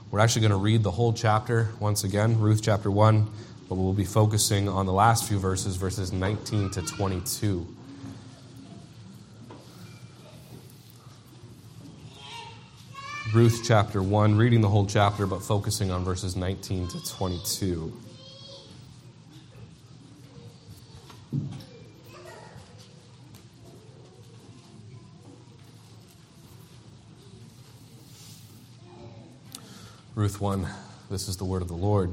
We're actually going to read the whole chapter once again, Ruth chapter 1, but we'll be focusing on the last few verses, verses 19 to 22. Ruth chapter 1, reading the whole chapter, but focusing on verses 19 to 22. Ruth 1, this is the word of the Lord.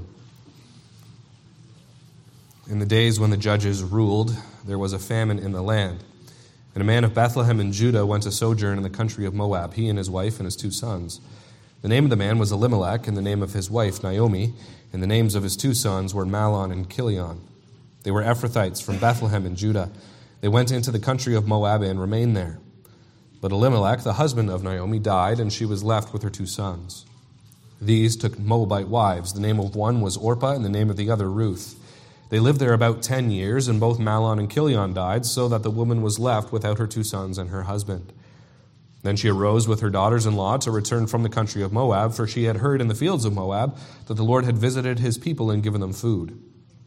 In the days when the judges ruled, there was a famine in the land. And a man of Bethlehem in Judah went to sojourn in the country of Moab, he and his wife and his 2 sons. The name of the man was Elimelech, and the name of his wife Naomi, and the names of his 2 sons were Mahlon and Chilion. They were Ephrathites from Bethlehem in Judah. They went into the country of Moab and remained there. But Elimelech, the husband of Naomi, died, and she was left with her 2 sons. These took Moabite wives. The name of one was Orpah, and the name of the other Ruth. They lived there about 10 years, and both Mahlon and Chilion died, so that the woman was left without her 2 sons and her husband. Then she arose with her daughters-in-law to return from the country of Moab, for she had heard in the fields of Moab that the Lord had visited his people and given them food.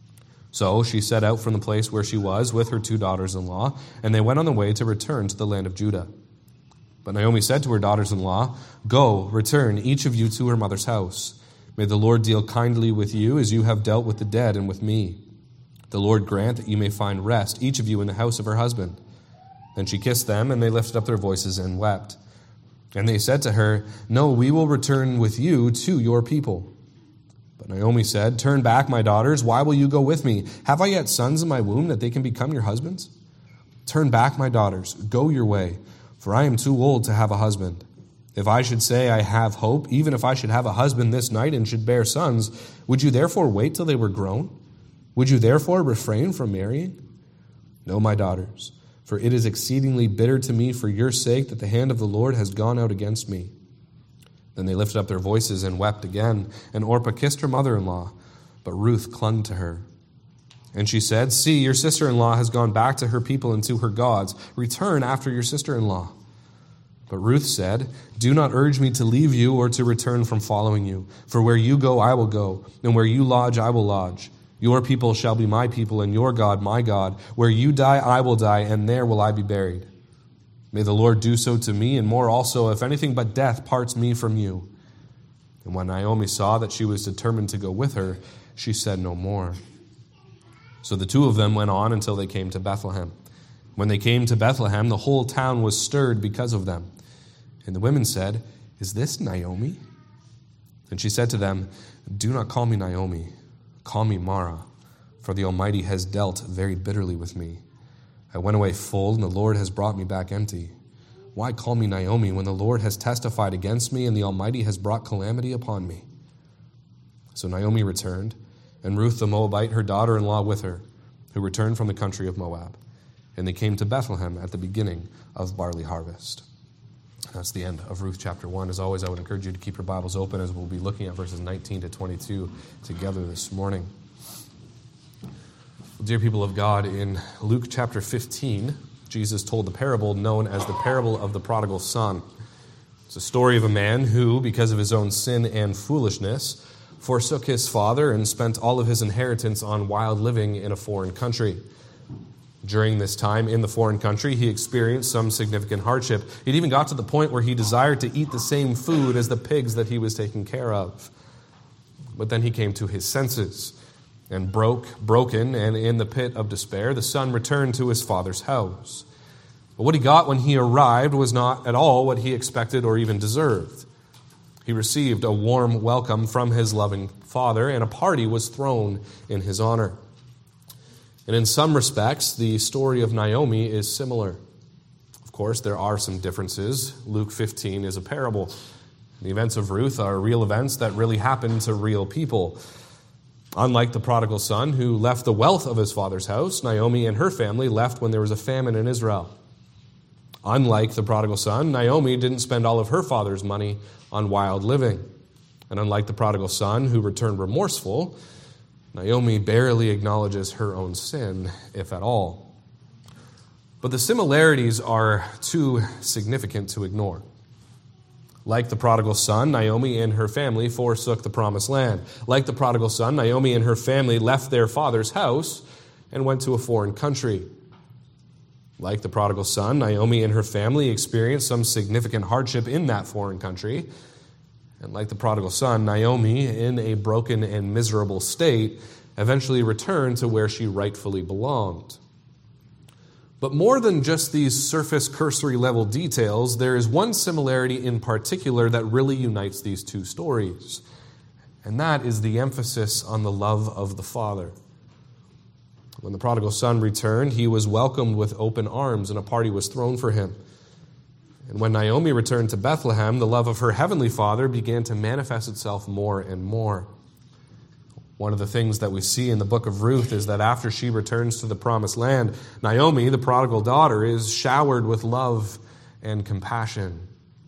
So she set out from the place where she was with her 2 daughters-in-law, and they went on the way to return to the land of Judah. But Naomi said to her daughters-in-law, "Go, return, each of you to her mother's house. May the Lord deal kindly with you as you have dealt with the dead and with me. The Lord grant that you may find rest, each of you in the house of her husband." Then she kissed them, and they lifted up their voices and wept. And they said to her, "No, we will return with you to your people." But Naomi said, "Turn back, my daughters. Why will you go with me? Have I yet sons in my womb that they can become your husbands? Turn back, my daughters. Go your way. For I am too old to have a husband. If I should say I have hope, even if I should have a husband this night and should bear sons, would you therefore wait till they were grown? Would you therefore refrain from marrying? No, my daughters, for it is exceedingly bitter to me for your sake that the hand of the Lord has gone out against me." Then they lifted up their voices and wept again, and Orpah kissed her mother-in-law, but Ruth clung to her. And she said, "See, your sister-in-law has gone back to her people and to her gods. Return after your sister-in-law." But Ruth said, "Do not urge me to leave you or to return from following you. For where you go, I will go, and where you lodge, I will lodge. Your people shall be my people, and your God, my God. Where you die, I will die, and there will I be buried. May the Lord do so to me, and more also, if anything but death parts me from you." And when Naomi saw that she was determined to go with her, she said no more. So the 2 of them went on until they came to Bethlehem. When they came to Bethlehem, the whole town was stirred because of them. And the women said, "Is this Naomi?" And she said to them, "Do not call me Naomi. Call me Mara, for the Almighty has dealt very bitterly with me. I went away full, and the Lord has brought me back empty. Why call me Naomi when the Lord has testified against me, and the Almighty has brought calamity upon me?" So Naomi returned, and Ruth the Moabite, her daughter-in-law, with her, who returned from the country of Moab. And they came to Bethlehem at the beginning of barley harvest. That's the end of Ruth chapter 1. As always, I would encourage you to keep your Bibles open as we'll be looking at verses 19 to 22 together this morning. Well, dear people of God, in Luke chapter 15, Jesus told the parable known as the parable of the prodigal son. It's a story of a man who, because of his own sin and foolishness, forsook his father and spent all of his inheritance on wild living in a foreign country. During this time in the foreign country, he experienced some significant hardship. It even got to the point where he desired to eat the same food as the pigs that he was taking care of. But then he came to his senses, and broken, and in the pit of despair, the son returned to his father's house. But what he got when he arrived was not at all what he expected or even deserved. He received a warm welcome from his loving father, and a party was thrown in his honor. And in some respects, the story of Naomi is similar. Of course, there are some differences. Luke 15 is a parable. The events of Ruth are real events that really happened to real people. Unlike the prodigal son who left the wealth of his father's house, Naomi and her family left when there was a famine in Israel. Unlike the prodigal son, Naomi didn't spend all of her father's money on wild living. And unlike the prodigal son who returned remorseful, Naomi barely acknowledges her own sin, if at all. But the similarities are too significant to ignore. Like the prodigal son, Naomi and her family forsook the promised land. Like the prodigal son, Naomi and her family left their father's house and went to a foreign country. Like the prodigal son, Naomi and her family experienced some significant hardship in that foreign country. And like the prodigal son, Naomi, in a broken and miserable state, eventually returned to where she rightfully belonged. But more than just these surface cursory level details, there is one similarity in particular that really unites these two stories. And that is the emphasis on the love of the father. When the prodigal son returned, he was welcomed with open arms and a party was thrown for him. And when Naomi returned to Bethlehem, the love of her heavenly father began to manifest itself more and more. One of the things that we see in the book of Ruth is that after she returns to the promised land, Naomi, the prodigal daughter, is showered with love and compassion.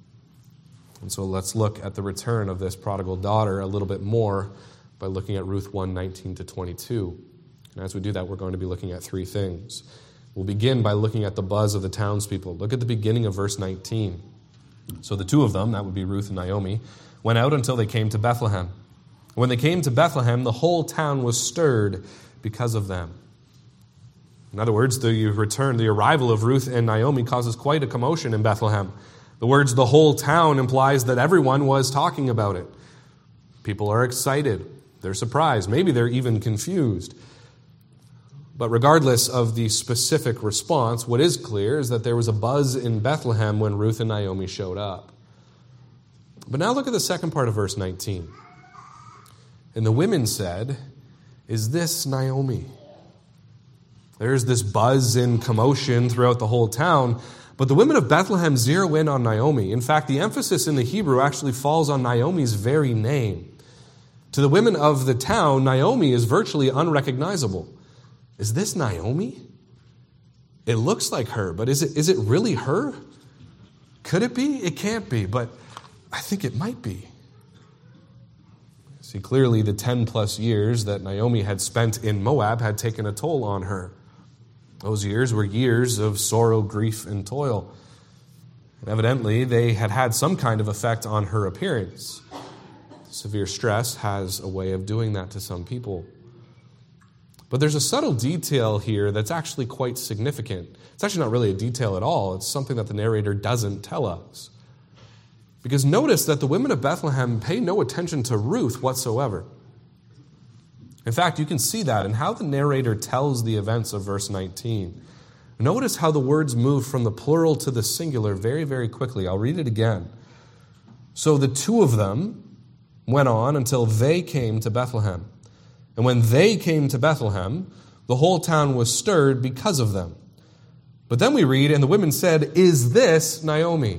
And so let's look at the return of this prodigal daughter a little bit more by looking at Ruth 1:19-22. And as we do that, we're going to be looking at three things. We'll begin by looking at the buzz of the townspeople. Look at the beginning of verse 19. So the two of them, that would be Ruth and Naomi, went out until they came to Bethlehem. When they came to Bethlehem, the whole town was stirred because of them. In other words, the arrival of Ruth and Naomi causes quite a commotion in Bethlehem. The words "the whole town" implies that everyone was talking about it. People are excited. They're surprised. Maybe they're even confused. But regardless of the specific response, what is clear is that there was a buzz in Bethlehem when Ruth and Naomi showed up. But now look at the second part of verse 19. And the women said, "Is this Naomi?" There's this buzz and commotion throughout the whole town, but the women of Bethlehem zero in on Naomi. In fact, the emphasis in the Hebrew actually falls on Naomi's very name. To the women of the town, Naomi is virtually unrecognizable. Is this Naomi? It looks like her, but is it really her? Could it be? It can't be, but I think it might be. See, clearly the 10-plus years that Naomi had spent in Moab had taken a toll on her. Those years were years of sorrow, grief, and toil. And evidently, they had had some kind of effect on her appearance. Severe stress has a way of doing that to some people. But there's a subtle detail here that's actually quite significant. It's actually not really a detail at all. It's something that the narrator doesn't tell us. Because notice that the women of Bethlehem pay no attention to Ruth whatsoever. In fact, you can see that in how the narrator tells the events of verse 19. Notice how the words move from the plural to the singular very, very quickly. I'll read it again. So the two of them went on until they came to Bethlehem. And when they came to Bethlehem, the whole town was stirred because of them. But then we read, and the women said, "Is this Naomi?"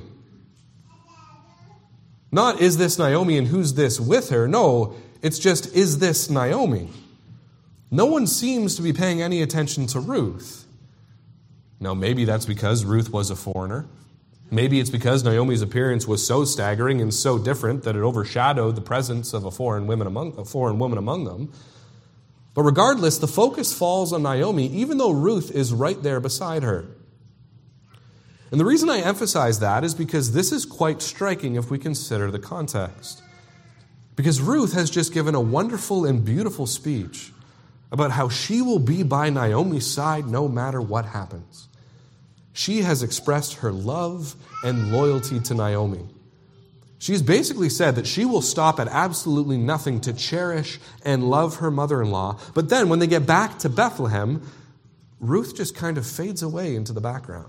Not, "Is this Naomi and who's this with her?" No, it's just, "Is this Naomi?" No one seems to be paying any attention to Ruth. Now, maybe that's because Ruth was a foreigner. Maybe it's because Naomi's appearance was so staggering and so different that it overshadowed the presence of a foreign woman among them. But regardless, the focus falls on Naomi, even though Ruth is right there beside her. And the reason I emphasize that is because this is quite striking if we consider the context. Because Ruth has just given a wonderful and beautiful speech about how she will be by Naomi's side no matter what happens. She has expressed her love and loyalty to Naomi. She's basically said that she will stop at absolutely nothing to cherish and love her mother-in-law. But then when they get back to Bethlehem, Ruth just kind of fades away into the background.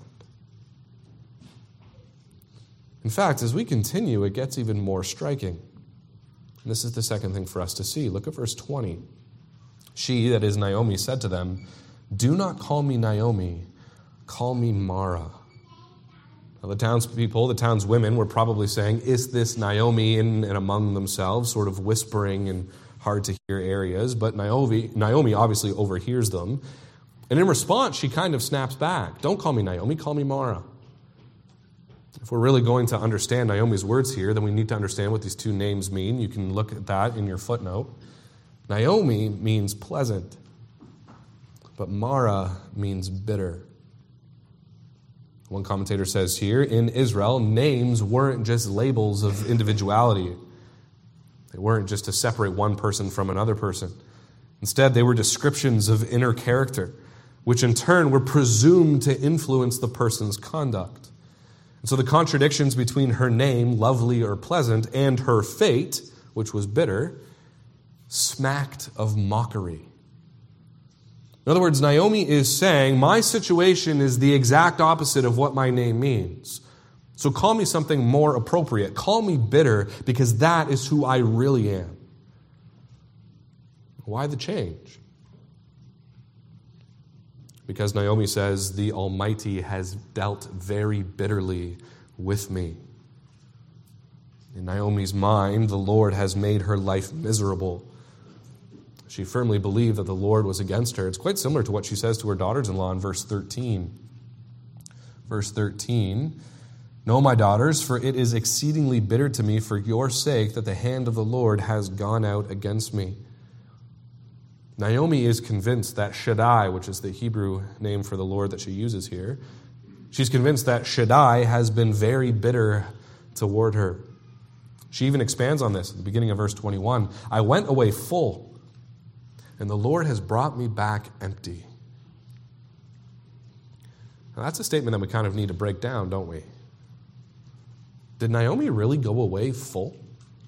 In fact, as we continue, it gets even more striking. And this is the second thing for us to see. Look at verse 20. She, that is Naomi, said to them, "Do not call me Naomi, call me Mara." Now, the townspeople, the townswomen, were probably saying, "Is this Naomi?" in and among themselves, sort of whispering in hard-to-hear areas. But Naomi obviously overhears them. And in response, she kind of snaps back. "Don't call me Naomi, call me Mara." If we're really going to understand Naomi's words here, then we need to understand what these two names mean. You can look at that in your footnote. Naomi means pleasant, but Mara means bitter. One commentator says here, in Israel, names weren't just labels of individuality. They weren't just to separate one person from another person. Instead, they were descriptions of inner character, which in turn were presumed to influence the person's conduct. And so the contradictions between her name, lovely or pleasant, and her fate, which was bitter, smacked of mockery. In other words, Naomi is saying, my situation is the exact opposite of what my name means. So call me something more appropriate. Call me bitter, because that is who I really am. Why the change? Because Naomi says, the Almighty has dealt very bitterly with me. In Naomi's mind, the Lord has made her life miserable. She firmly believed that the Lord was against her. It's quite similar to what she says to her daughters-in-law in verse 13. Verse 13, "No, my daughters, for it is exceedingly bitter to me for your sake that the hand of the Lord has gone out against me." Naomi is convinced that Shaddai, which is the Hebrew name for the Lord that she uses here, she's convinced that Shaddai has been very bitter toward her. She even expands on this at the beginning of verse 21. "I went away full, and the Lord has brought me back empty." Now, that's a statement that we kind of need to break down, don't we? Did Naomi really go away full?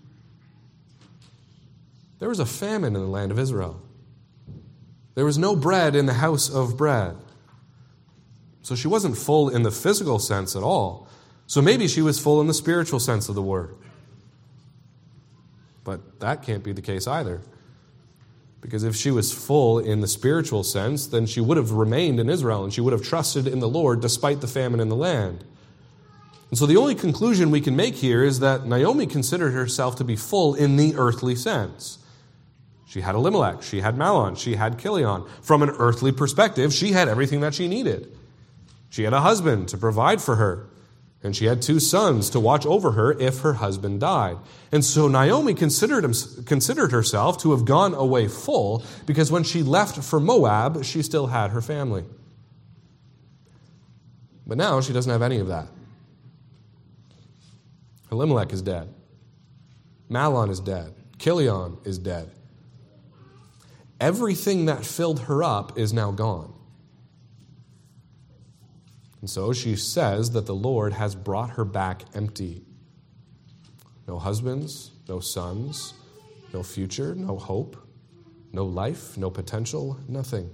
There was a famine in the land of Israel. There was no bread in the house of bread. So she wasn't full in the physical sense at all. So maybe she was full in the spiritual sense of the word. But that can't be the case either. Because if she was full in the spiritual sense, then she would have remained in Israel and she would have trusted in the Lord despite the famine in the land. And so the only conclusion we can make here is that Naomi considered herself to be full in the earthly sense. She had Elimelech, she had Mahlon, she had Chilion. From an earthly perspective, she had everything that she needed. She had a husband to provide for her, and she had 2 sons to watch over her if her husband died. And so Naomi considered herself to have gone away full because when she left for Moab, she still had her family. But now she doesn't have any of that. Elimelech is dead. Mahlon is dead. Chilion is dead. Everything that filled her up is now gone. And so she says that the Lord has brought her back empty. No husbands, no sons, no future, no hope, no life, no potential, nothing.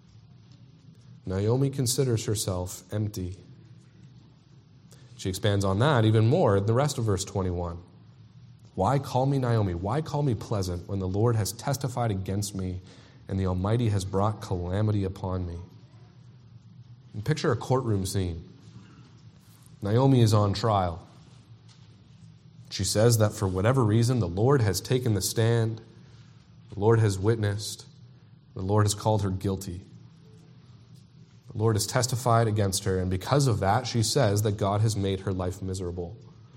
Naomi considers herself empty. She expands on that even more in the rest of verse 21. "Why call me Naomi? Why call me pleasant when the Lord has testified against me and the Almighty has brought calamity upon me?" And picture a courtroom scene. Naomi is on trial. She says that for whatever reason, the Lord has taken the stand, the Lord has witnessed, the Lord has called her guilty. The Lord has testified against her, and because of that, she says that God has made her life miserable.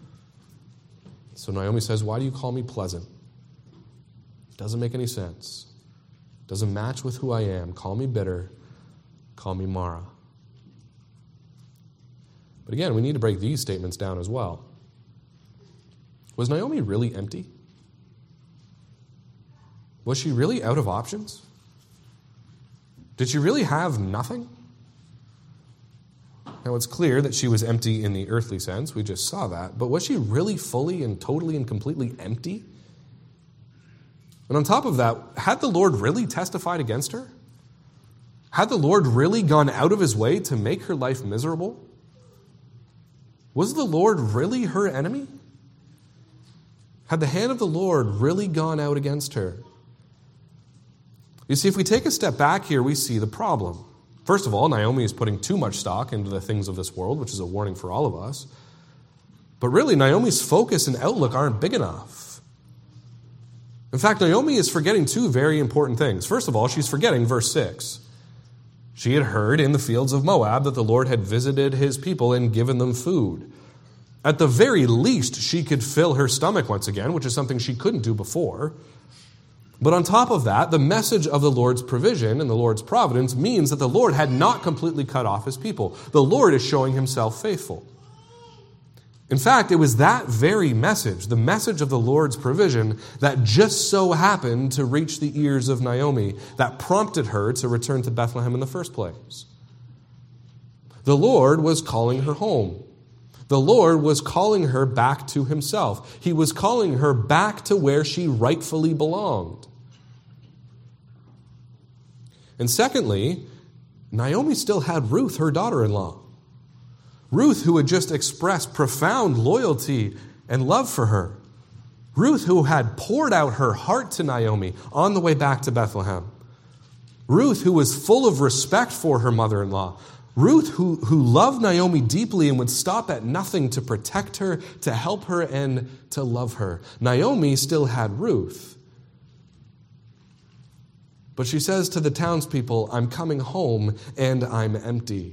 So Naomi says, "Why do you call me pleasant? It doesn't make any sense. It doesn't match with who I am. Call me bitter. Call me Mara." But again, we need to break these statements down as well. Was Naomi really empty? Was she really out of options? Did she really have nothing? Now, it's clear that she was empty in the earthly sense. We just saw that. But was she really fully and totally and completely empty? And on top of that, had the Lord really testified against her? Had the Lord really gone out of his way to make her life miserable? Was the Lord really her enemy? Had the hand of the Lord really gone out against her? You see, if we take a step back here, we see the problem. First of all, Naomi is putting too much stock into the things of this world, which is a warning for all of us. But really, Naomi's focus and outlook aren't big enough. In fact, Naomi is forgetting 2 very important things. First of all, she's forgetting verse 6. She had heard in the fields of Moab that the Lord had visited his people and given them food. At the very least, she could fill her stomach once again, which is something she couldn't do before. But on top of that, the message of the Lord's provision and the Lord's providence means that the Lord had not completely cut off his people. The Lord is showing himself faithful. In fact, it was that very message, the message of the Lord's provision, that just so happened to reach the ears of Naomi, that prompted her to return to Bethlehem in the first place. The Lord was calling her home. The Lord was calling her back to himself. He was calling her back to where she rightfully belonged. And secondly, Naomi still had Ruth, her daughter-in-law. Ruth, who had just expressed profound loyalty and love for her. Ruth, who had poured out her heart to Naomi on the way back to Bethlehem. Ruth, who was full of respect for her mother-in-law. Ruth, who loved Naomi deeply and would stop at nothing to protect her, to help her, and to love her. Naomi still had Ruth. But she says to the townspeople, I'm coming home and I'm empty.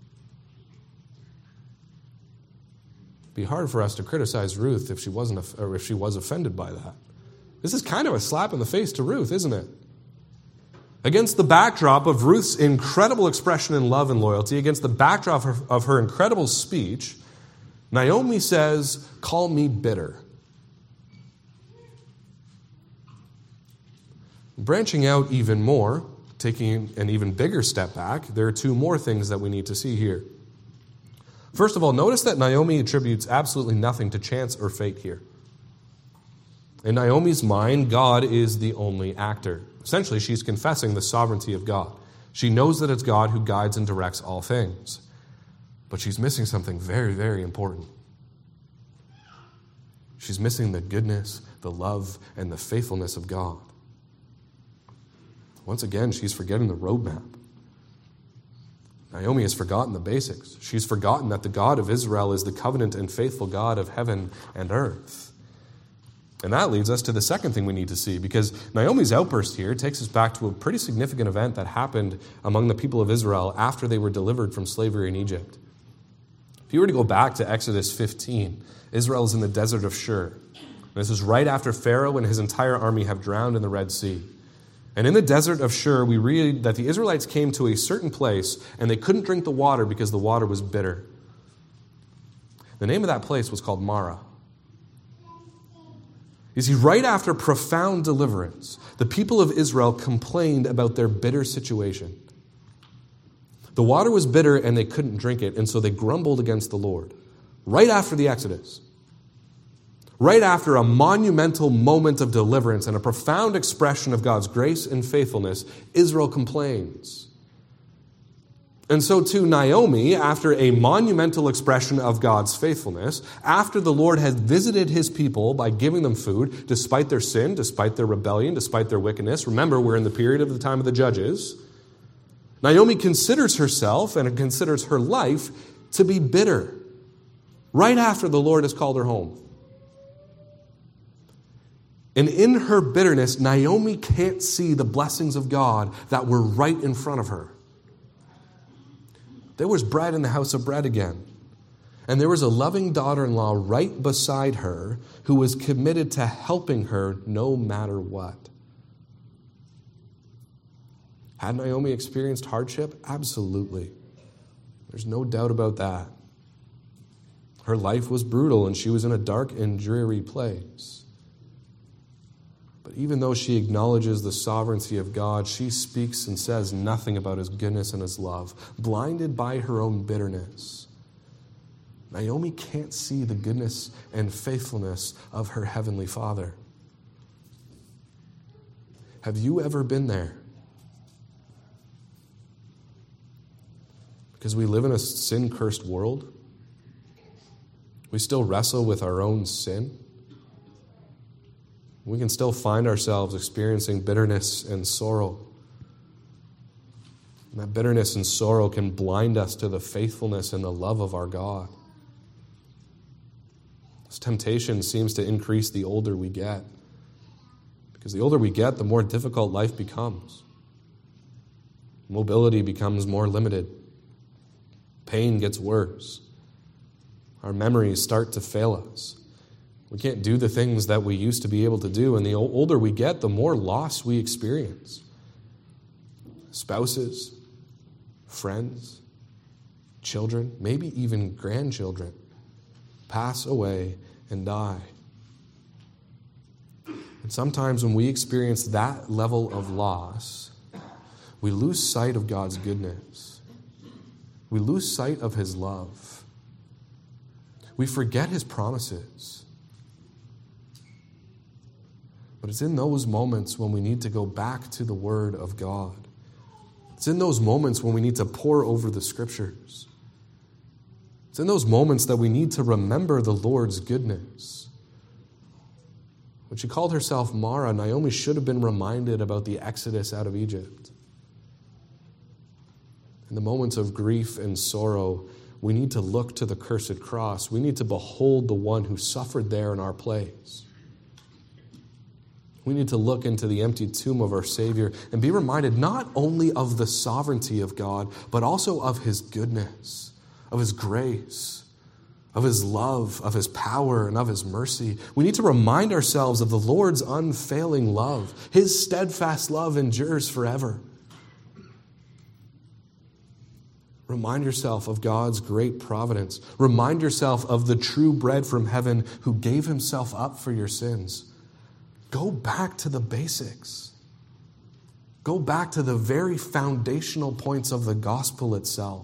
It'd be hard for us to criticize Ruth if she was offended by that. This is kind of a slap in the face to Ruth, isn't it? Against the backdrop of Ruth's incredible expression in love and loyalty, against the backdrop of her incredible speech, Naomi says, call me bitter. Branching out even more, taking an even bigger step back, there are two more things that we need to see here. First of all, notice that Naomi attributes absolutely nothing to chance or fate here. In Naomi's mind, God is the only actor. Essentially, she's confessing the sovereignty of God. She knows that it's God who guides and directs all things. But she's missing something very, very important. She's missing the goodness, the love, and the faithfulness of God. Once again, she's forgetting the roadmap. Naomi has forgotten the basics. She's forgotten that the God of Israel is the covenant and faithful God of heaven and earth. And that leads us to the second thing we need to see, because Naomi's outburst here takes us back to a pretty significant event that happened among the people of Israel after they were delivered from slavery in Egypt. If you were to go back to Exodus 15, Israel is in the desert of Shur. This is right after Pharaoh and his entire army have drowned in the Red Sea. And in the desert of Shur, we read that the Israelites came to a certain place and they couldn't drink the water because the water was bitter. The name of that place was called Marah. You see, right after profound deliverance, the people of Israel complained about their bitter situation. The water was bitter and they couldn't drink it, and so they grumbled against the Lord. Right after the Exodus. Right after a monumental moment of deliverance and a profound expression of God's grace and faithfulness, Israel complains. And so too Naomi, after a monumental expression of God's faithfulness, after the Lord has visited his people by giving them food, despite their sin, despite their rebellion, despite their wickedness, remember we're in the period of the time of the judges, Naomi considers herself and considers her life to be bitter, right after the Lord has called her home. And in her bitterness, Naomi can't see the blessings of God that were right in front of her. There was bread in the house of bread again. And there was a loving daughter-in-law right beside her who was committed to helping her no matter what. Had Naomi experienced hardship? Absolutely. There's no doubt about that. Her life was brutal and she was in a dark and dreary place. But even though she acknowledges the sovereignty of God, she speaks and says nothing about his goodness and his love, blinded by her own bitterness. Naomi can't see the goodness and faithfulness of her heavenly Father. Have you ever been there? Because we live in a sin-cursed world. We still wrestle with our own sin. We can still find ourselves experiencing bitterness and sorrow. And that bitterness and sorrow can blind us to the faithfulness and the love of our God. This temptation seems to increase the older we get. Because the older we get, the more difficult life becomes. Mobility becomes more limited. Pain gets worse. Our memories start to fail us. We can't do the things that we used to be able to do. And the older we get, the more loss we experience. Spouses, friends, children, maybe even grandchildren pass away and die. And sometimes when we experience that level of loss, we lose sight of God's goodness. We lose sight of His love. We forget His promises. But it's in those moments when we need to go back to the Word of God. It's in those moments when we need to pore over the Scriptures. It's in those moments that we need to remember the Lord's goodness. When she called herself Mara, Naomi should have been reminded about the exodus out of Egypt. In the moments of grief and sorrow, we need to look to the cursed cross. We need to behold the one who suffered there in our place. We need to look into the empty tomb of our Savior and be reminded not only of the sovereignty of God, but also of His goodness, of His grace, of His love, of His power, and of His mercy. We need to remind ourselves of the Lord's unfailing love. His steadfast love endures forever. Remind yourself of God's great providence. Remind yourself of the true bread from heaven who gave Himself up for your sins. Go back to the basics. Go back to the very foundational points of the gospel itself.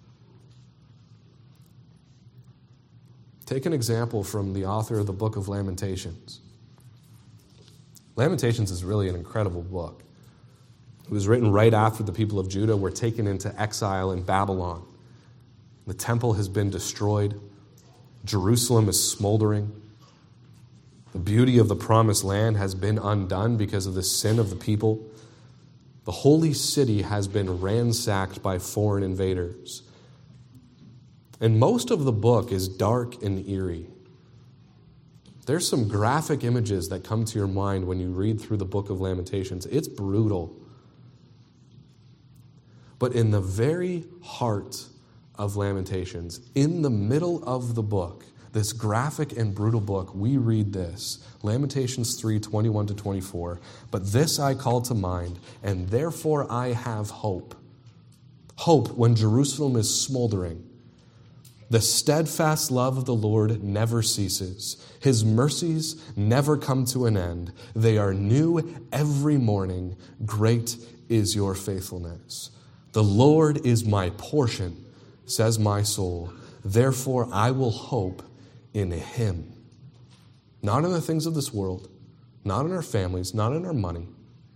Take an example from the author of the book of Lamentations. Lamentations is really an incredible book. It was written right after the people of Judah were taken into exile in Babylon. The temple has been destroyed. Jerusalem is smoldering. The beauty of the promised land has been undone because of the sin of the people. The holy city has been ransacked by foreign invaders. And most of the book is dark and eerie. There's some graphic images that come to your mind when you read through the book of Lamentations. It's brutal. But in the very heart of Lamentations, in the middle of the book, this graphic and brutal book, we read this, Lamentations 3:21-24. But this I call to mind, and therefore I have hope. Hope when Jerusalem is smoldering. The steadfast love of the Lord never ceases. His mercies never come to an end. They are new every morning. Great is your faithfulness. The Lord is my portion, says my soul. Therefore I will hope in Him. Not in the things of this world, not in our families, not in our money.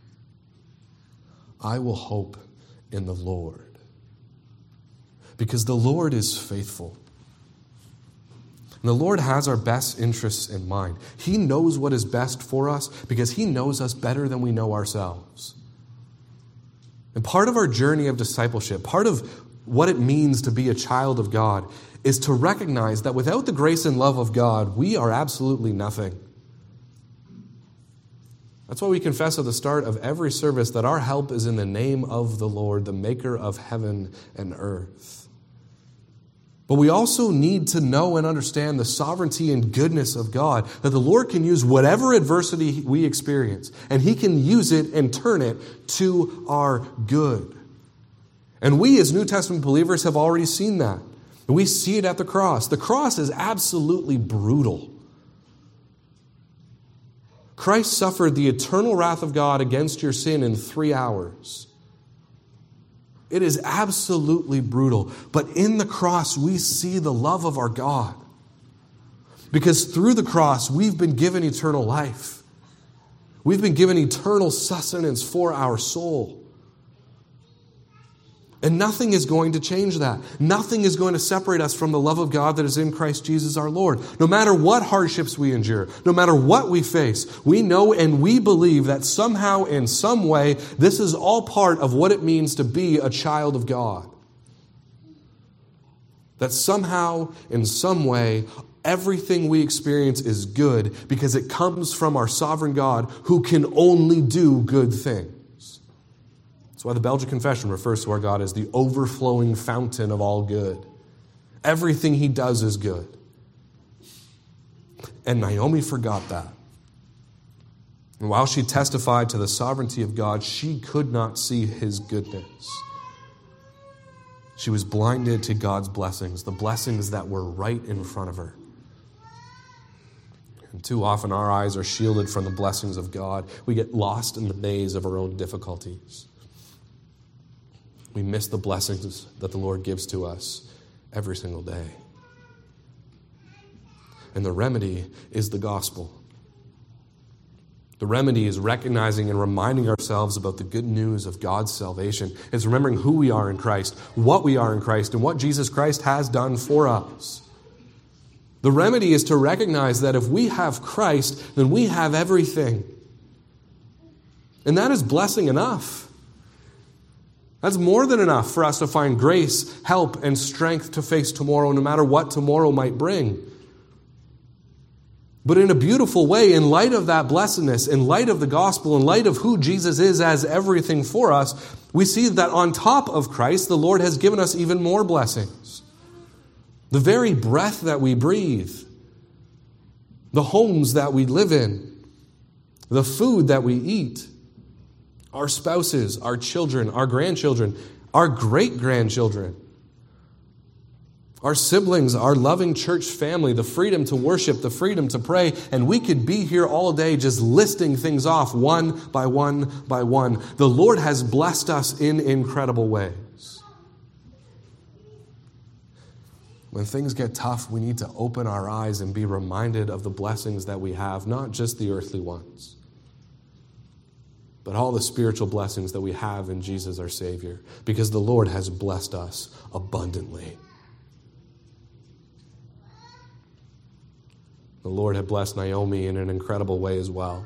I will hope in the Lord. Because the Lord is faithful. And the Lord has our best interests in mind. He knows what is best for us because He knows us better than we know ourselves. And part of our journey of discipleship, part of what it means to be a child of God, is to recognize that without the grace and love of God, we are absolutely nothing. That's why we confess at the start of every service that our help is in the name of the Lord, the maker of heaven and earth. But we also need to know and understand the sovereignty and goodness of God, that the Lord can use whatever adversity we experience, and He can use it and turn it to our good. And we as New Testament believers have already seen that. And we see it at the cross. The cross is absolutely brutal. Christ suffered the eternal wrath of God against your sin in 3 hours. It is absolutely brutal. But in the cross, we see the love of our God. Because through the cross, we've been given eternal life. We've been given eternal sustenance for our soul. And nothing is going to change that. Nothing is going to separate us from the love of God that is in Christ Jesus our Lord. No matter what hardships we endure, no matter what we face, we know and we believe that somehow, in some way, this is all part of what it means to be a child of God. That somehow, in some way, everything we experience is good because it comes from our sovereign God who can only do good things. That's why the Belgian Confession refers to our God as the overflowing fountain of all good. Everything He does is good. And Naomi forgot that. And while she testified to the sovereignty of God, she could not see his goodness. She was blinded to God's blessings, the blessings that were right in front of her. And too often our eyes are shielded from the blessings of God. We get lost in the maze of our own difficulties. We miss the blessings that the Lord gives to us every single day. And the remedy is the gospel. The remedy is recognizing and reminding ourselves about the good news of God's salvation. It's remembering who we are in Christ, what we are in Christ, and what Jesus Christ has done for us. The remedy is to recognize that if we have Christ, then we have everything. And that is blessing enough. That's more than enough for us to find grace, help, and strength to face tomorrow, no matter what tomorrow might bring. But in a beautiful way, in light of that blessedness, in light of the gospel, in light of who Jesus is as everything for us, we see that on top of Christ, the Lord has given us even more blessings. The very breath that we breathe, the homes that we live in, the food that we eat, our spouses, our children, our grandchildren, our great-grandchildren, our siblings, our loving church family, the freedom to worship, the freedom to pray, and we could be here all day just listing things off one by one by one. The Lord has blessed us in incredible ways. When things get tough, we need to open our eyes and be reminded of the blessings that we have, not just the earthly ones, but all the spiritual blessings that we have in Jesus our Savior, because the Lord has blessed us abundantly. The Lord had blessed Naomi in an incredible way as well.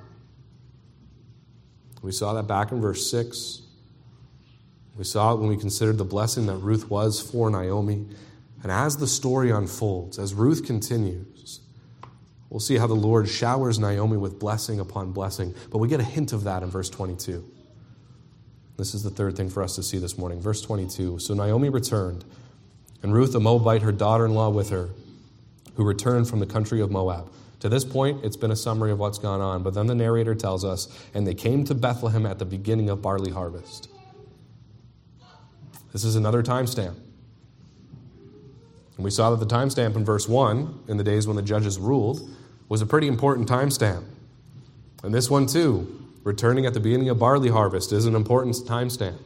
We saw that back in verse 6. We saw it when we considered the blessing that Ruth was for Naomi. And as the story unfolds, as Ruth continues, we'll see how the Lord showers Naomi with blessing upon blessing. But we get a hint of that in verse 22. This is the third thing for us to see this morning. Verse 22. So Naomi returned, and Ruth the Moabite, her daughter-in-law, with her, who returned from the country of Moab. To this point, it's been a summary of what's gone on, but then the narrator tells us, and they came to Bethlehem at the beginning of barley harvest. This is another timestamp. And we saw that the timestamp in verse 1, in the days when the judges ruled, was a pretty important timestamp. And this one too, returning at the beginning of barley harvest, is an important timestamp.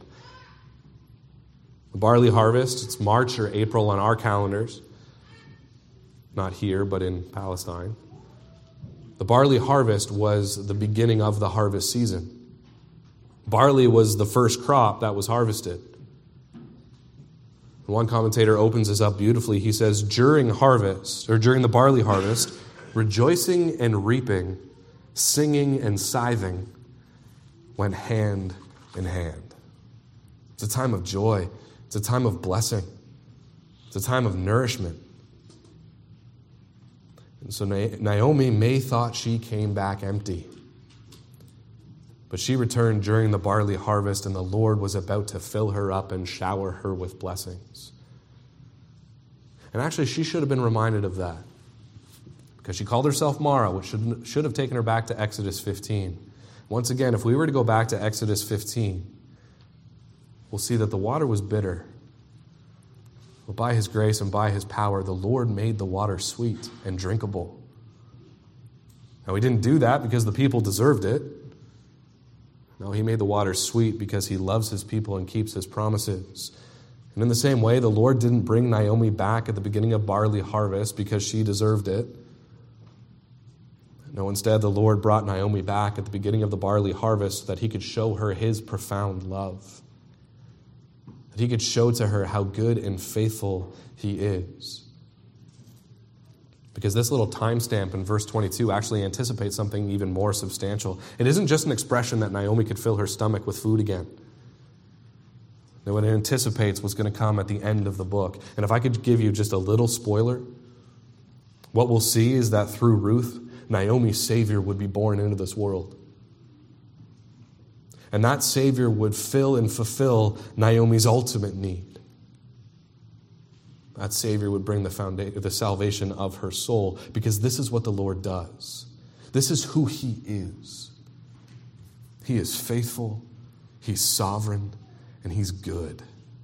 The barley harvest, it's March or April on our calendars. Not here, but in Palestine. The barley harvest was the beginning of the harvest season. Barley was the first crop that was harvested. One commentator opens this up beautifully. He says, during harvest, or during the barley harvest, rejoicing and reaping, singing and scything went hand in hand. It's a time of joy. It's a time of blessing. It's a time of nourishment. And so Naomi may thought she came back empty. But she returned during the barley harvest, and the Lord was about to fill her up and shower her with blessings. And actually, she should have been reminded of that, because she called herself Mara, which should have taken her back to Exodus 15. Once again, if we were to go back to Exodus 15, we'll see that the water was bitter. But by his grace and by his power, the Lord made the water sweet and drinkable. Now, he didn't do that because the people deserved it. No, he made the water sweet because he loves his people and keeps his promises. And in the same way, the Lord didn't bring Naomi back at the beginning of barley harvest because she deserved it. No, instead, the Lord brought Naomi back at the beginning of the barley harvest so that he could show her his profound love. That he could show to her how good and faithful he is. Because this little timestamp in verse 22 actually anticipates something even more substantial. It isn't just an expression that Naomi could fill her stomach with food again. No, it anticipates what's going to come at the end of the book. And if I could give you just a little spoiler, what we'll see is that through Ruth, Naomi's Savior would be born into this world. And that Savior would fill and fulfill Naomi's ultimate need. that Savior would bring the salvation of her soul, because this is what the Lord does. This is who he is. He is faithful, he's sovereign, and he's good.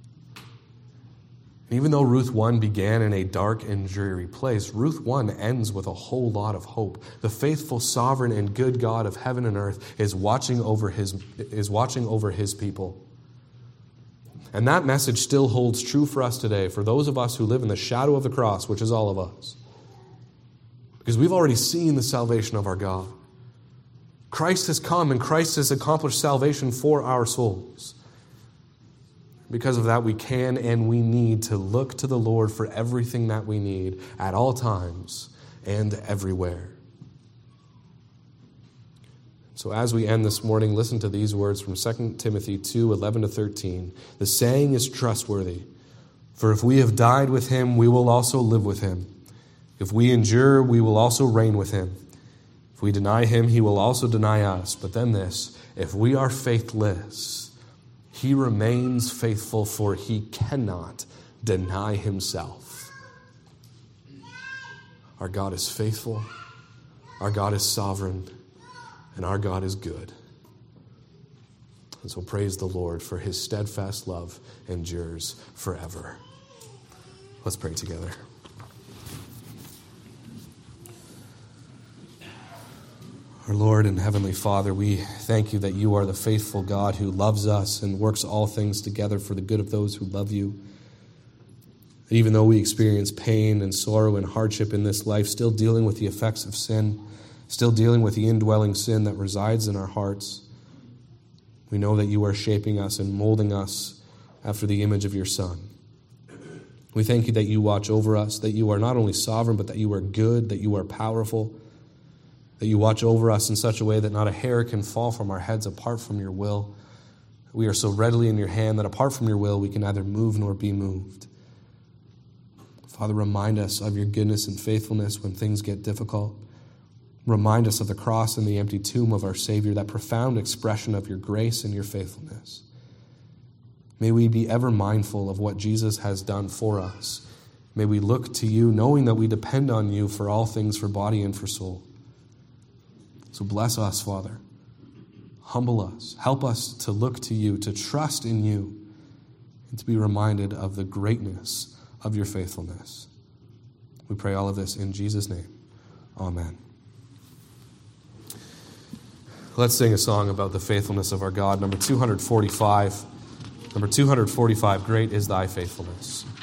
And even though Ruth 1 began in a dark and dreary place, Ruth 1 ends with a whole lot of hope. The faithful, sovereign, and good God of heaven and earth is watching over his people. And that message still holds true for us today, for those of us who live in the shadow of the cross, which is all of us. Because we've already seen the salvation of our God. Christ has come and Christ has accomplished salvation for our souls. Because of that, we can and we need to look to the Lord for everything that we need at all times and everywhere. So as we end this morning, listen to these words from 2 Timothy 2:11-13. The saying is trustworthy, for if we have died with him, we will also live with him. If we endure, we will also reign with him. If we deny him, he will also deny us. But then this, if we are faithless, he remains faithful, for he cannot deny himself. Our God is faithful, our God is sovereign, and our God is good. And so praise the Lord, for his steadfast love endures forever. Let's pray together. Our Lord and Heavenly Father, we thank you that you are the faithful God who loves us and works all things together for the good of those who love you. Even though we experience pain and sorrow and hardship in this life, still dealing with the effects of sin, still dealing with the indwelling sin that resides in our hearts, we know that you are shaping us and molding us after the image of your Son. We thank you that you watch over us, that you are not only sovereign, but that you are good, that you are powerful, that you watch over us in such a way that not a hair can fall from our heads apart from your will. We are so readily in your hand that apart from your will, we can neither move nor be moved. Father, remind us of your goodness and faithfulness when things get difficult. Remind us of the cross and the empty tomb of our Savior, that profound expression of your grace and your faithfulness. May we be ever mindful of what Jesus has done for us. May we look to you, knowing that we depend on you for all things, for body and for soul. So bless us, Father. Humble us. Help us to look to you, to trust in you, and to be reminded of the greatness of your faithfulness. We pray all of this in Jesus' name. Amen. Let's sing a song about the faithfulness of our God. Number 245. Great is thy faithfulness.